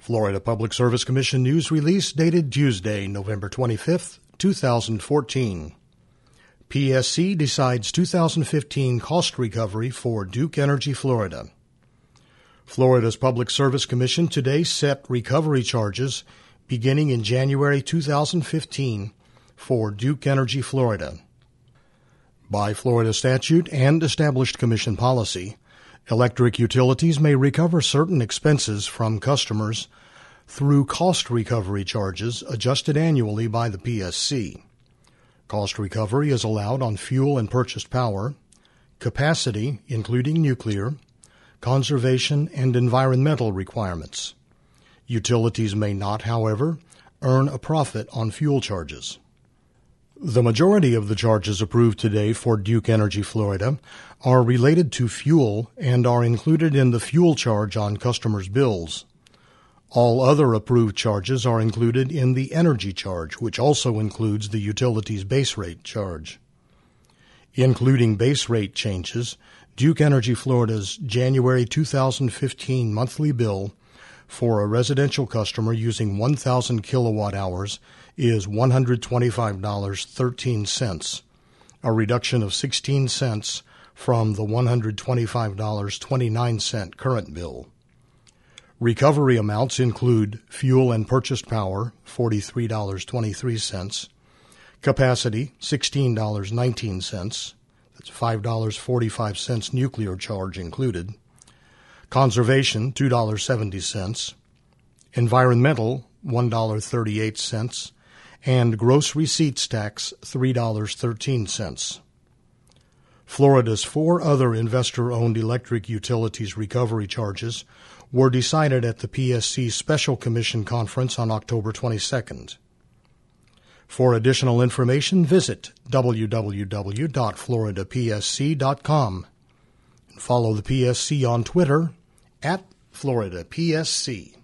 Florida Public Service Commission news release dated Tuesday, November 25th, 2014. PSC decides 2015 cost recovery for Duke Energy Florida. Florida's Public Service Commission today set recovery charges beginning in January 2015 for Duke Energy Florida. By Florida statute and established commission policy, electric utilities may recover certain expenses from customers through cost recovery charges adjusted annually by the PSC. Cost recovery is allowed on fuel and purchased power, capacity, including nuclear, conservation, and environmental requirements. Utilities may not, however, earn a profit on fuel charges. The majority of the charges approved today for Duke Energy Florida are related to fuel and are included in the fuel charge on customers' bills. All other approved charges are included in the energy charge, which also includes the utility's base rate charge. Including base rate changes, Duke Energy Florida's January 2015 monthly bill for a residential customer using 1,000 kilowatt hours is $125.13, a reduction of 16 cents from the $125.29 current bill. Recovery amounts include fuel and purchased power, $43.23, capacity, $16.19, that's $5.45 nuclear charge included, conservation, $2.70, environmental, $1.38, and gross receipts tax, $3.13. Florida's four other investor-owned electric utilities recovery charges were decided at the PSC Special Commission Conference on October 22nd. For additional information, visit www.floridapsc.com and follow the PSC on Twitter @FloridaPSC.